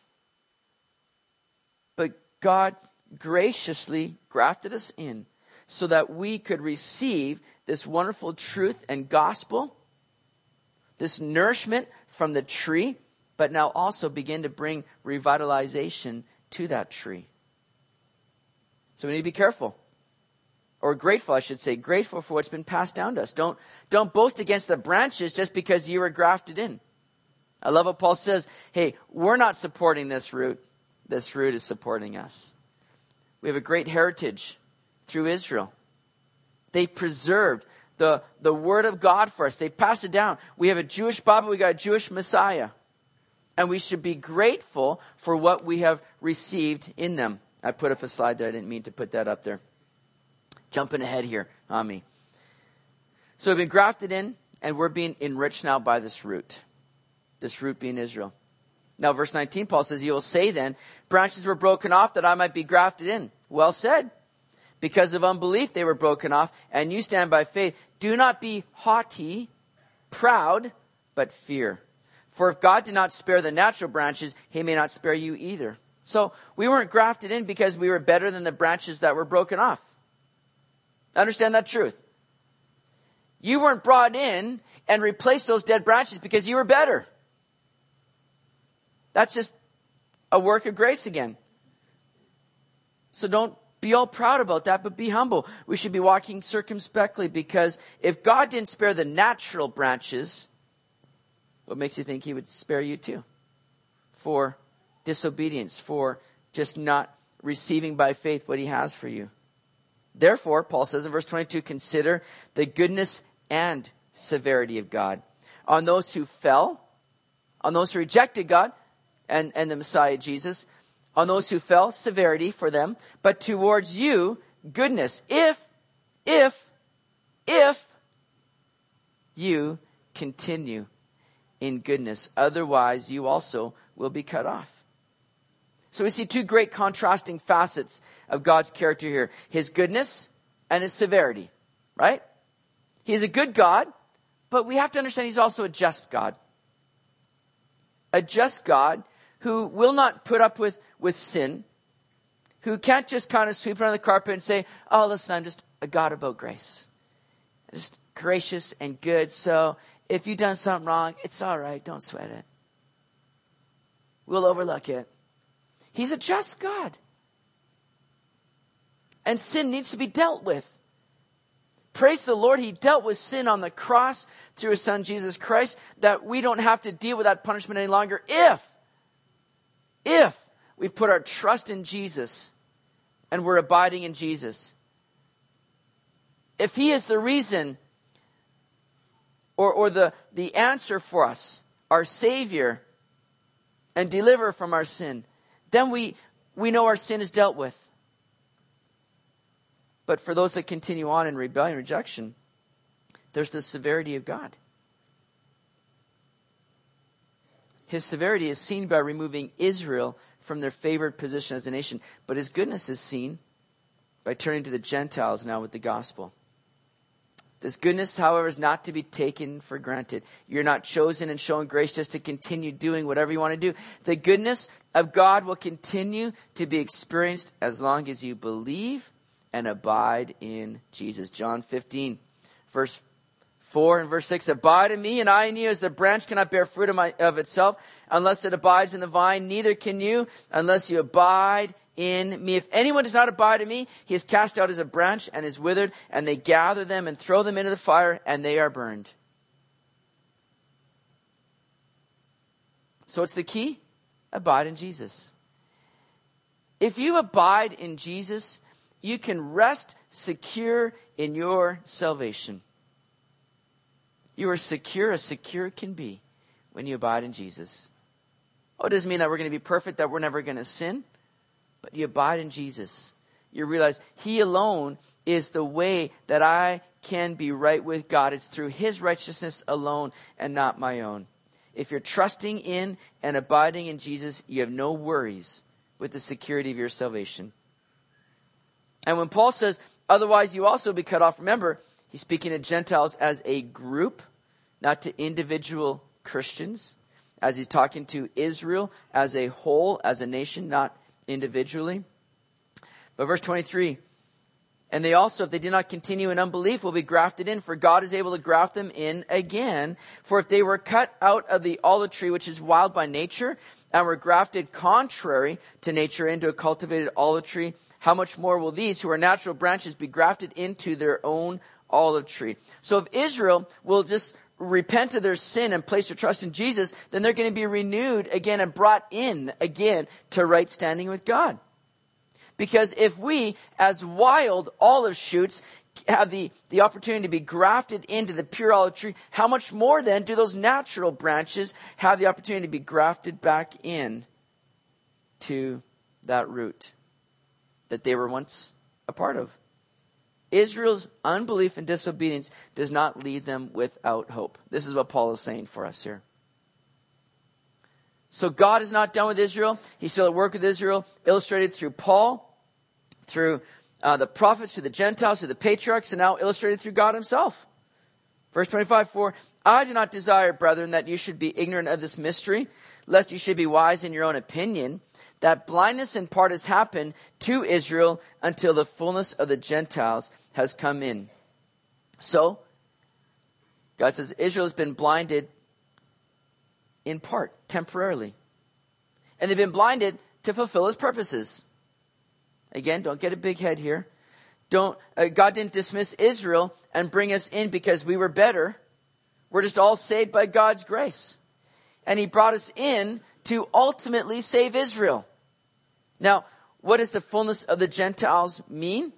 Speaker 1: But God graciously grafted us in so that we could receive this wonderful truth and gospel, this nourishment from the tree, but now also begin to bring revitalization to that tree. So we need to be careful. Or grateful, I should say. Grateful for what's been passed down to us. Don't boast against the branches just because you were grafted in. I love what Paul says. Hey, we're not supporting this root. This root is supporting us. We have a great heritage through Israel. They preserved the word of God for us. They passed it down. We have a Jewish Bible. We got a Jewish Messiah. And we should be grateful for what we have received in them. I put up a slide there. I didn't mean to put that up there. Jumping ahead here on me. So we've been grafted in, and we're being enriched now by this root. This root being Israel. Now, verse 19, Paul says, you will say then, branches were broken off that I might be grafted in. Well said. Because of unbelief they were broken off, and you stand by faith. Do not be haughty, proud, but fear. For if God did not spare the natural branches, he may not spare you either. So we weren't grafted in because we were better than the branches that were broken off. Understand that truth. You weren't brought in and replaced those dead branches because you were better. That's just a work of grace again. So don't be all proud about that, but be humble. We should be walking circumspectly because if God didn't spare the natural branches, what makes you think he would spare you too? For disobedience, for just not receiving by faith what he has for you. Therefore, Paul says in verse 22, consider the goodness and severity of God on those who fell, on those who rejected God and the Messiah Jesus, on those who fell, severity for them, but towards you, goodness, if you continue in goodness. Otherwise, you also will be cut off. So we see two great contrasting facets of God's character here. His goodness and his severity, right? He's a good God, but we have to understand he's also a just God. A just God who will not put up with sin, who can't just kind of sweep it under the carpet and say, oh, listen, I'm just a God about grace. I'm just gracious and good, so if you've done something wrong, it's all right, don't sweat it. We'll overlook it. He's a just God. And sin needs to be dealt with. Praise the Lord, he dealt with sin on the cross through his son Jesus Christ, that we don't have to deal with that punishment any longer if we've put our trust in Jesus and we're abiding in Jesus. If he is the reason or the answer for us, our Savior and deliverer from our sin, then we know our sin is dealt with. But for those that continue on in rebellion and rejection, there's the severity of God. His severity is seen by removing Israel from their favored position as a nation. But his goodness is seen by turning to the Gentiles now with the gospel. This goodness, however, is not to be taken for granted. You're not chosen and shown grace just to continue doing whatever you want to do. The goodness of God will continue to be experienced as long as you believe and abide in Jesus. John 15, verse 4 and verse 6. Abide in me and I in you, as the branch cannot bear fruit of itself unless it abides in the vine. Neither can you unless you abide in me. If anyone does not abide in me, he is cast out as a branch and is withered, and they gather them and throw them into the fire, and they are burned. So what's the key? Abide in Jesus. If you abide in Jesus, you can rest secure in your salvation. You are secure as secure can be when you abide in Jesus. Oh, it doesn't mean that we're going to be perfect, that we're never going to sin. But you abide in Jesus. You realize He alone is the way that I can be right with God. It's through His righteousness alone and not my own. If you're trusting in and abiding in Jesus, you have no worries with the security of your salvation. And when Paul says, otherwise you also be cut off, remember, he's speaking to Gentiles as a group, not to individual Christians. As he's talking to Israel as a whole, as a nation, not individually. But verse 23, and they also, if they do not continue in unbelief, will be grafted in, for God is able to graft them in again. For if they were cut out of the olive tree, which is wild by nature, and were grafted contrary to nature into a cultivated olive tree, how much more will these, who are natural branches, be grafted into their own olive tree? So if Israel will just repent of their sin and place their trust in Jesus, then they're going to be renewed again and brought in again to right standing with God. Because if we, as wild olive shoots, have the opportunity to be grafted into the pure olive tree, how much more then do those natural branches have the opportunity to be grafted back in to that root that they were once a part of? Israel's unbelief and disobedience does not leave them without hope. This is what Paul is saying for us here. So God is not done with Israel. He's still at work with Israel, illustrated through Paul, through the prophets, through the Gentiles, through the patriarchs, and now illustrated through God Himself. Verse 25, for I do not desire, brethren, that you should be ignorant of this mystery, lest you should be wise in your own opinion, that blindness in part has happened to Israel until the fullness of the Gentiles has come in. So, God says Israel has been blinded in part, temporarily. And they've been blinded to fulfill His purposes. Again, don't get a big head here. God didn't dismiss Israel and bring us in because we were better. We're just all saved by God's grace. And He brought us in to ultimately save Israel. Now, what does the fullness of the Gentiles mean?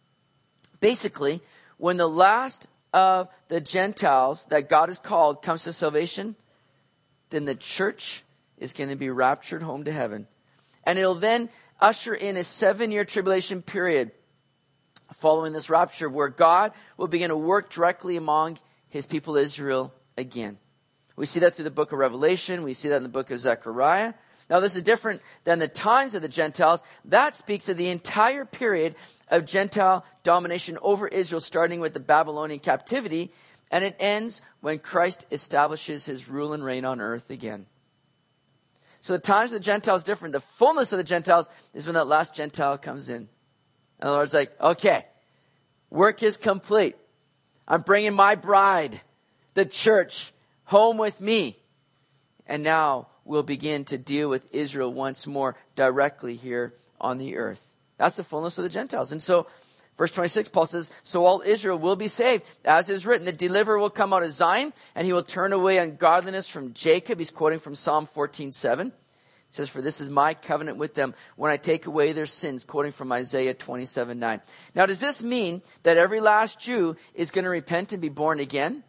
Speaker 1: Basically, when the last of the Gentiles that God has called comes to salvation, then the church is going to be raptured home to heaven. And it'll then usher in a 7-year tribulation period following this rapture, where God will begin to work directly among His people Israel again. We see that through the book of Revelation. We see that in the book of Zechariah. Now, this is different than the times of the Gentiles. That speaks of the entire period of Gentile domination over Israel, starting with the Babylonian captivity, and it ends when Christ establishes His rule and reign on earth again. So the times of the Gentiles is different. The fullness of the Gentiles is when that last Gentile comes in. And the Lord's like, okay, work is complete. I'm bringing my bride, the church, home with me. And now we'll begin to deal with Israel once more directly here on the earth. That's the fullness of the Gentiles. And so, verse 26, Paul says, so all Israel will be saved. As is written, the deliverer will come out of Zion, and He will turn away ungodliness from Jacob. He's quoting from Psalm 14:7. He says, for this is my covenant with them when I take away their sins, quoting from Isaiah 27:9. Now, does this mean that every last Jew is going to repent and be born again?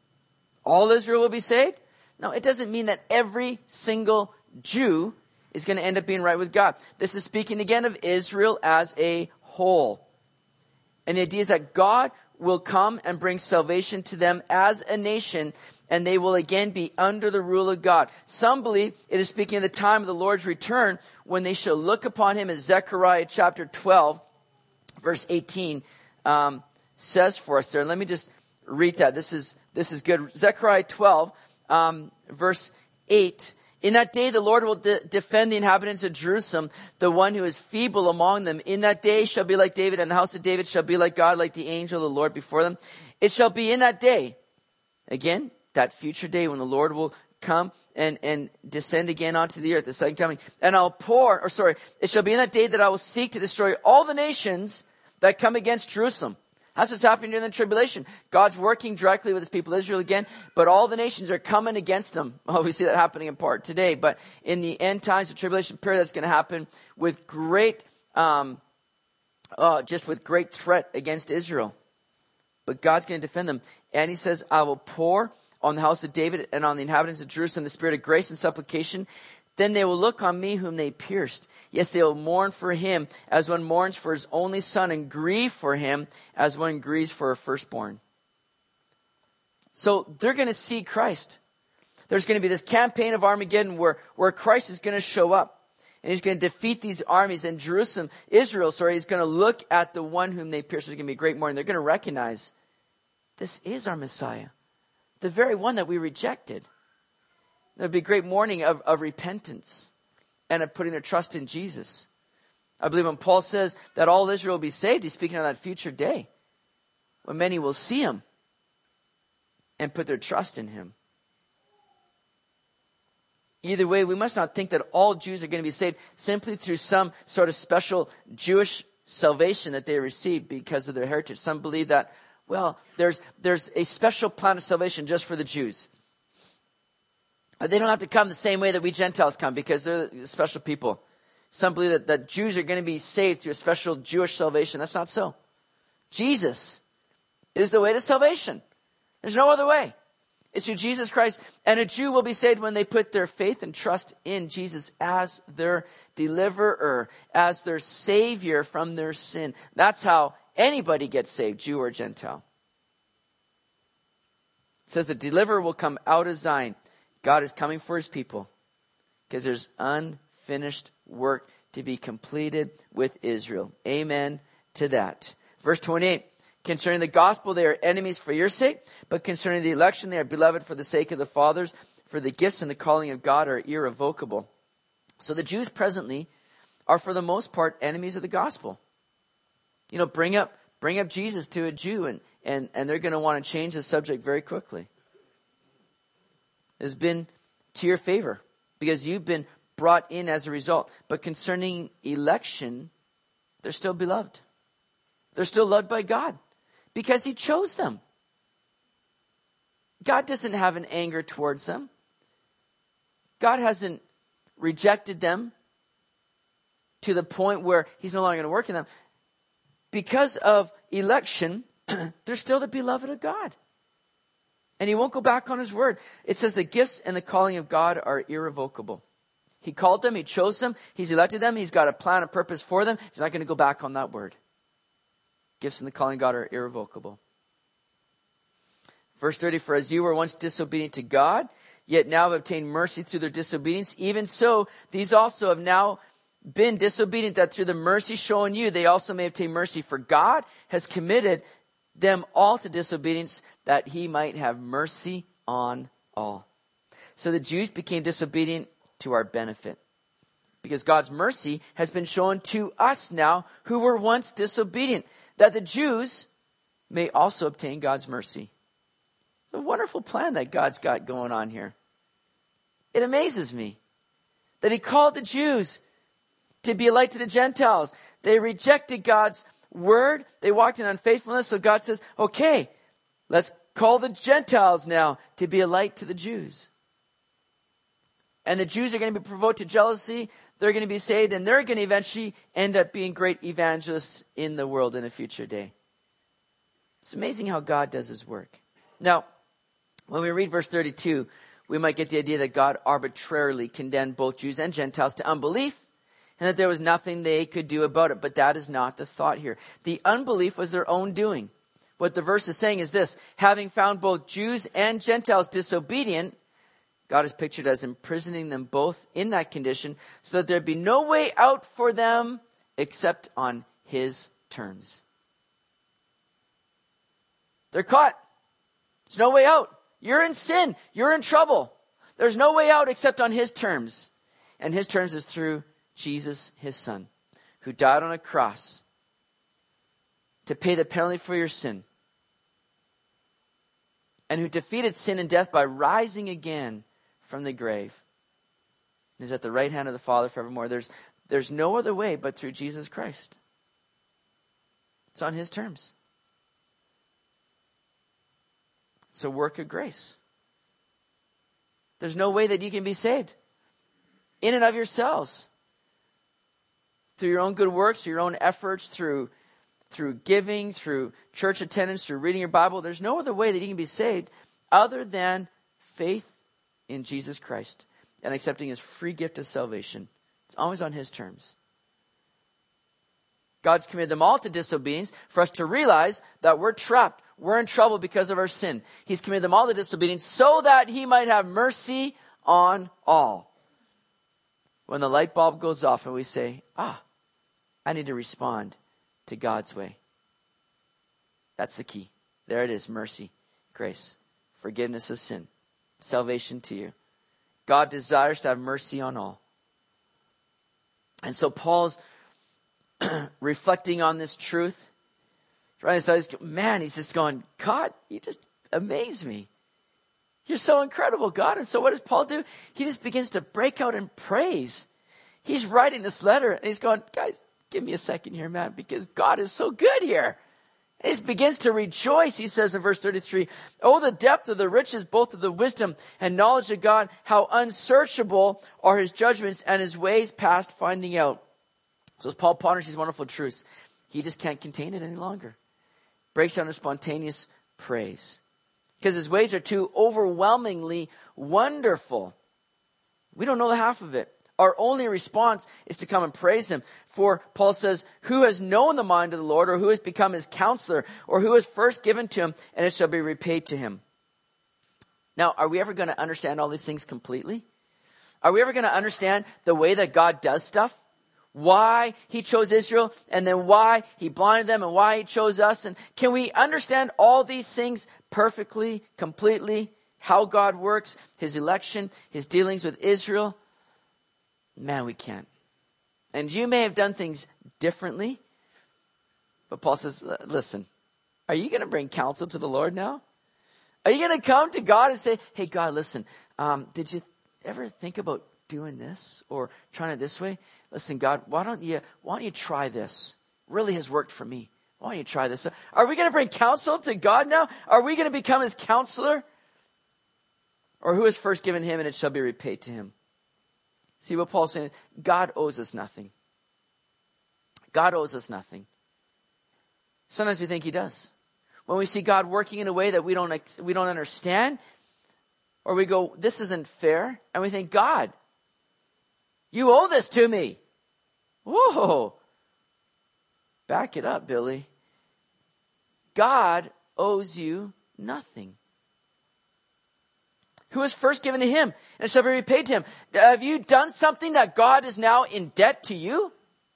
Speaker 1: All Israel will be saved? No, it doesn't mean that every single Jew is going to end up being right with God. This is speaking again of Israel as a whole. And the idea is that God will come and bring salvation to them as a nation, and they will again be under the rule of God. Some believe it is speaking of the time of the Lord's return, when they shall look upon Him, as Zechariah chapter 12, verse 18 says for us there. Let me just read that. This is good. Zechariah 12, verse 8. In that day the Lord will defend the inhabitants of Jerusalem, the one who is feeble among them. In that day shall be like David, and the house of David shall be like God, like the angel of the Lord before them. It shall be in that day, again, that future day when the Lord will come and descend again onto the earth, the second coming. And it shall be in that day that I will seek to destroy all the nations that come against Jerusalem. That's what's happening during the tribulation. God's working directly with his people Israel again, but all the nations are coming against them. Oh, we see that happening in part today, but in the end times, the tribulation period, that's going to happen with great, with great threat against Israel. But God's going to defend them. And he says, I will pour on the house of David and on the inhabitants of Jerusalem the spirit of grace and supplication. Then they will look on me whom they pierced. Yes, they will mourn for him as one mourns for his only son, and grieve for him as one grieves for a firstborn. So they're going to see Christ. There's going to be this campaign of Armageddon where Christ is going to show up. And he's going to defeat these armies. And Israel, is going to look at the one whom they pierced. There's going to be a great mourning. They're going to recognize, this is our Messiah. The very one that we rejected. There'll be a great mourning of repentance and of putting their trust in Jesus. I believe when Paul says that all Israel will be saved, he's speaking of that future day when many will see him and put their trust in him. Either way, we must not think that all Jews are going to be saved simply through some sort of special Jewish salvation that they received because of their heritage. Some believe that, there's a special plan of salvation just for the Jews. They don't have to come the same way that we Gentiles come because they're special people. Some believe that Jews are going to be saved through a special Jewish salvation. That's not so. Jesus is the way to salvation. There's no other way. It's through Jesus Christ. And a Jew will be saved when they put their faith and trust in Jesus as their deliverer, as their savior from their sin. That's how anybody gets saved, Jew or Gentile. It says the deliverer will come out of Zion. God is coming for his people because there's unfinished work to be completed with Israel. Amen to that. Verse 28, concerning the gospel, they are enemies for your sake, but concerning the election, they are beloved for the sake of the fathers, for the gifts and the calling of God are irrevocable. So the Jews presently are for the most part enemies of the gospel. Bring up Jesus to a Jew and they're going to want to change the subject very quickly. Has been to your favor because you've been brought in as a result. But concerning election, they're still beloved. They're still loved by God because he chose them. God doesn't have an anger towards them. God hasn't rejected them to the point where he's no longer going to work in them. Because of election, they're still the beloved of God. And he won't go back on his word. It says the gifts and the calling of God are irrevocable. He called them. He chose them. He's elected them. He's got a plan, a purpose for them. He's not going to go back on that word. Gifts and the calling of God are irrevocable. Verse 30, for as you were once disobedient to God, yet now have obtained mercy through their disobedience, even so these also have now been disobedient, that through the mercy shown you, they also may obtain mercy. For God has committed them all to disobedience, that he might have mercy on all. So the Jews became disobedient to our benefit, because God's mercy has been shown to us now, who were once disobedient, that the Jews may also obtain God's mercy. It's a wonderful plan that God's got going on here. It amazes me that he called the Jews to be a light to the Gentiles. They rejected God's word. They walked in unfaithfulness. So God says, okay, let's call the Gentiles now to be a light to the Jews. And the Jews are going to be provoked to jealousy. They're going to be saved, and they're going to eventually end up being great evangelists in the world in a future day. It's amazing how God does his work. Now, when we read verse 32, we might get the idea that God arbitrarily condemned both Jews and Gentiles to unbelief, and that there was nothing they could do about it. But that is not the thought here. The unbelief was their own doing. What the verse is saying is this: having found both Jews and Gentiles disobedient, God is pictured as imprisoning them both in that condition, so that there'd be no way out for them except on his terms. They're caught. There's no way out. You're in sin. You're in trouble. There's no way out except on his terms. And his terms is through Jesus, his son, who died on a cross to pay the penalty for your sin, and who defeated sin and death by rising again from the grave, and is at the right hand of the Father forevermore. There's no other way but through Jesus Christ. It's on his terms. It's a work of grace. There's no way that you can be saved in and of yourselves, through your own good works, through your own efforts, through giving, through church attendance, through reading your Bible. There's no other way that you can be saved other than faith in Jesus Christ and accepting his free gift of salvation. It's always on his terms. God's committed them all to disobedience for us to realize that we're trapped. We're in trouble because of our sin. He's committed them all to disobedience so that he might have mercy on all. When the light bulb goes off and we say, I need to respond to God's way. That's the key. There it is. Mercy, grace, forgiveness of sin, salvation to you. God desires to have mercy on all. And so Paul's reflecting on this truth. Right? So he's just going, God, you just amaze me. You're so incredible, God. And so what does Paul do? He just begins to break out in praise. He's writing this letter and he's going, guys, give me a second here, man, because God is so good here. And he just begins to rejoice. He says in verse 33, oh, the depth of the riches, both of the wisdom and knowledge of God, how unsearchable are his judgments and his ways past finding out. So as Paul ponders these wonderful truths, he just can't contain it any longer. Breaks down in spontaneous praise. Because his ways are too overwhelmingly wonderful. We don't know the half of it. Our only response is to come and praise him. For Paul says, who has known the mind of the Lord, or who has become his counselor, or who has first given to him, and it shall be repaid to him. Now, are we ever going to understand all these things completely? Are we ever going to understand the way that God does stuff? Why he chose Israel, and then why he blinded them, and why he chose us? And can we understand all these things perfectly, completely? How God works, his election, his dealings with Israel? Man, we can't. And you may have done things differently. But Paul says, listen, are you going to bring counsel to the Lord now? Are you going to come to God and say, hey, God, listen, did you ever think about doing this or trying it this way? Listen, God, why don't you try this? Really has worked for me. Why don't you try this? Are we going to bring counsel to God now? Are we going to become his counselor? Or who has first given him, and it shall be repaid to him? See what Paul's saying? God owes us nothing. God owes us nothing. Sometimes we think he does. When we see God working in a way that we don't understand, or we go, this isn't fair, and we think, God, you owe this to me. Whoa. Back it up, Billy. God owes you nothing. Who is first given to him, and it shall be repaid to him. Have you done something that God is now in debt to you?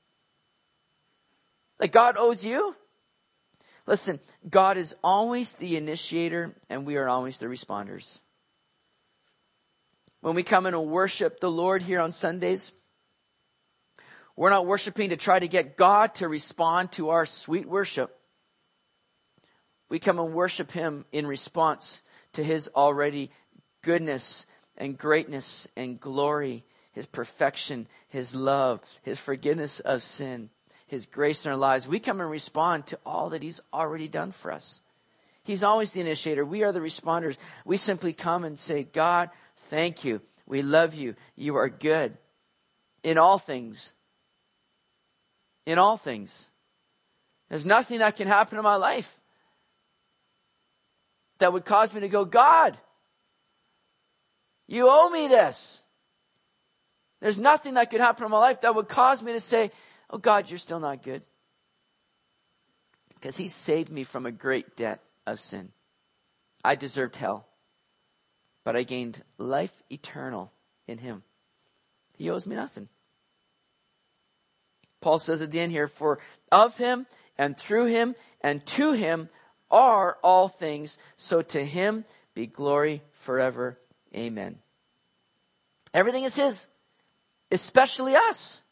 Speaker 1: That God owes you? Listen, God is always the initiator, and we are always the responders. When we come in and worship the Lord here on Sundays, we're not worshiping to try to get God to respond to our sweet worship. We come and worship him in response to his already goodness and greatness and glory, his perfection, his love, his forgiveness of sin, his grace in our lives. We come and respond to all that he's already done for us. He's always the initiator. We are the responders. We simply come and say, God, thank you. We love you. You are good in all things. In all things. There's nothing that can happen in my life that would cause me to go, God, you owe me this. There's nothing that could happen in my life that would cause me to say, oh God, you're still not good. Because he saved me from a great debt of sin. I deserved hell. But I gained life eternal in him. He owes me nothing. Paul says at the end here, for of him and through him and to him are all things. So to him be glory forever. Amen. Everything is his, especially us.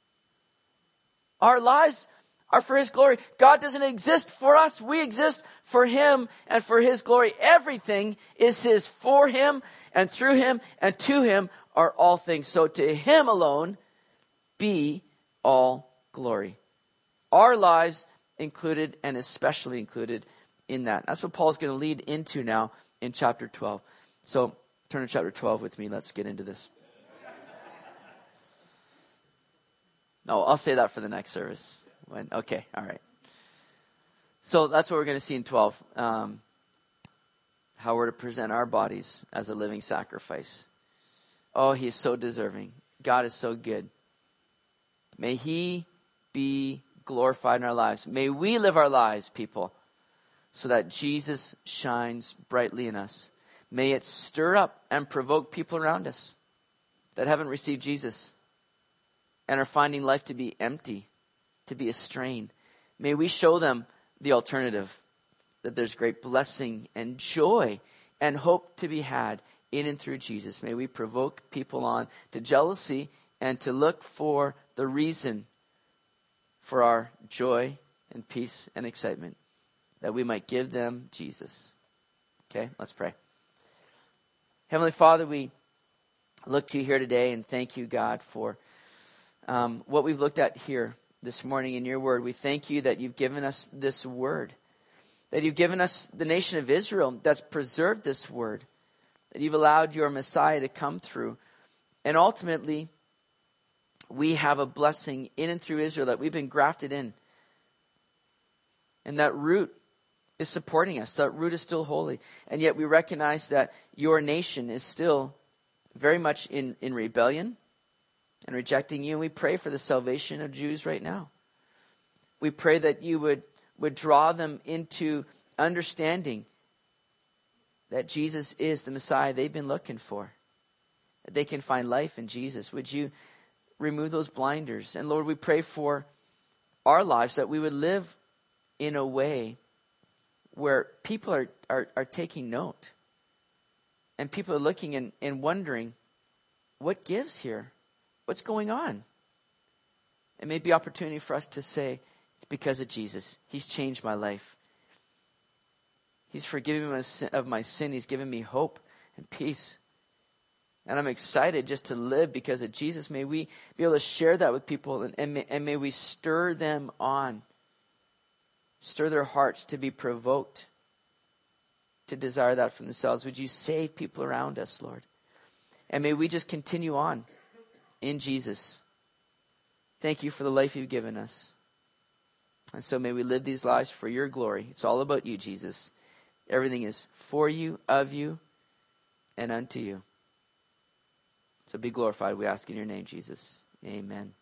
Speaker 1: Our lives are for his glory. God doesn't exist for us. We exist for him and for his glory. Everything is his, for him and through him and to him are all things. So to him alone be all glory. Our lives included and especially included in that. That's what Paul's going to lead into now in chapter 12. So turn to chapter 12 with me. Let's get into this. No, I'll say that for the next service. Okay, all right. So that's what we're going to see in 12. How we're to present our bodies as a living sacrifice. Oh, he is so deserving. God is so good. May he be glorified in our lives. May we live our lives, people, so that Jesus shines brightly in us. May it stir up and provoke people around us that haven't received Jesus and are finding life to be empty, to be a strain. May we show them the alternative, that there's great blessing and joy and hope to be had in and through Jesus. May we provoke people on to jealousy and to look for the reason for our joy and peace and excitement, that we might give them Jesus. Okay, let's pray. Heavenly Father, we look to you here today and thank you, God, for what we've looked at here this morning in your word. We thank you that you've given us this word, that you've given us the nation of Israel that's preserved this word, that you've allowed your Messiah to come through. And ultimately, we have a blessing in and through Israel that we've been grafted in. And that root is supporting us. That root is still holy. And yet we recognize that your nation is still very much in rebellion and rejecting you. And we pray for the salvation of Jews right now. We pray that you would draw them into understanding that Jesus is the Messiah they've been looking for. That they can find life in Jesus. Would you remove those blinders? And Lord, we pray for our lives, that we would live in a way where people are taking note. And people are looking and wondering, what gives here? What's going on? It may be opportunity for us to say, it's because of Jesus. He's changed my life. He's forgiven me of my sin. He's given me hope and peace. And I'm excited just to live because of Jesus. May we be able to share that with people, and may we stir them on. Stir their hearts to be provoked, to desire that for themselves. Would you save people around us, Lord? And may we just continue on in Jesus. Thank you for the life you've given us. And so may we live these lives for your glory. It's all about you, Jesus. Everything is for you, of you, and unto you. So be glorified, we ask in your name, Jesus. Amen.